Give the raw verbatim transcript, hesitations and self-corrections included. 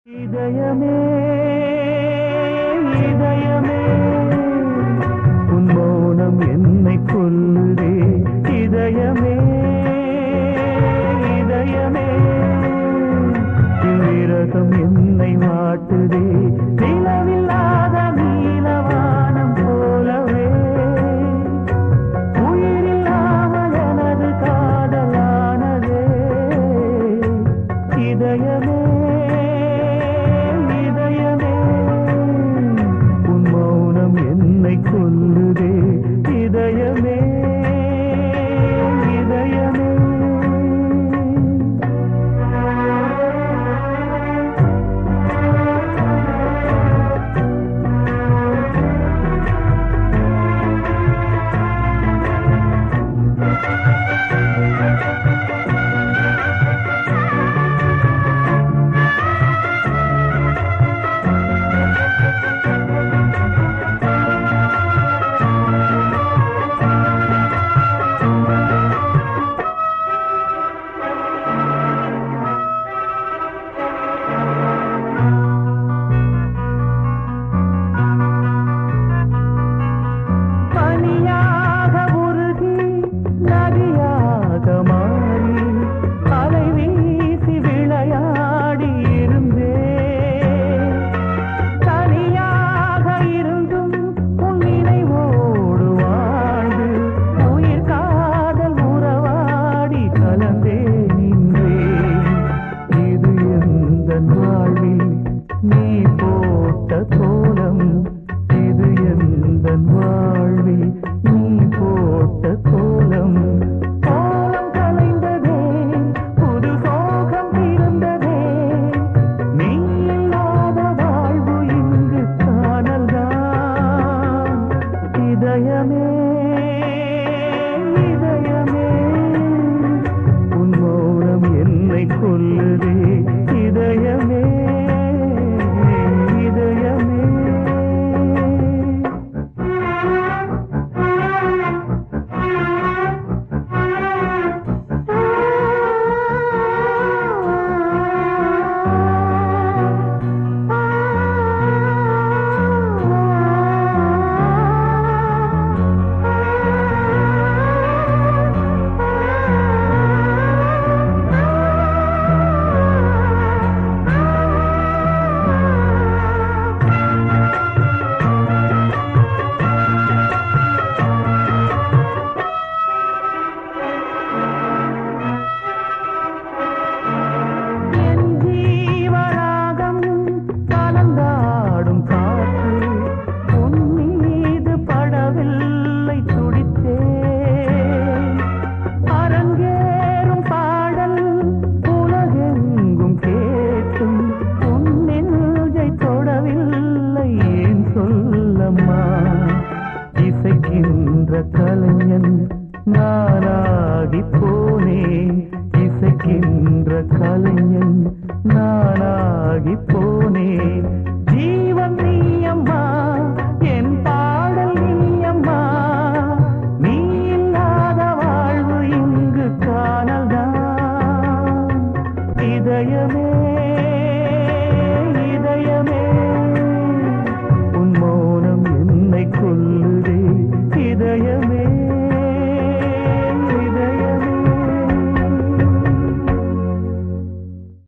இதயமே இதயமே உன் மௌனம் என்னை கொல்லுதே. இதயமே இதயமே விரகம் என்னை வாட்டுதே. நிலவில்லாத நீலவானம் போலவே உயிரில்லாமல் எனது காதலானதே. இதயமே கொல்லுதே. இதயமே இதயமே இதயமே இதயமே உன் மௌனம் என்னை கொல்லுதே. இதயமே இதயமே இசைக்கின்ற கலைஞன் நானாகி போனேன். இசைக்கின்ற கலைஞன் நானாகி போனேன். ஜீவன் நீயம்மா என் பாடல் நீயம்மா. நீ இல்லாத வாழ்வு இங்கு காணல்தான். இதயமே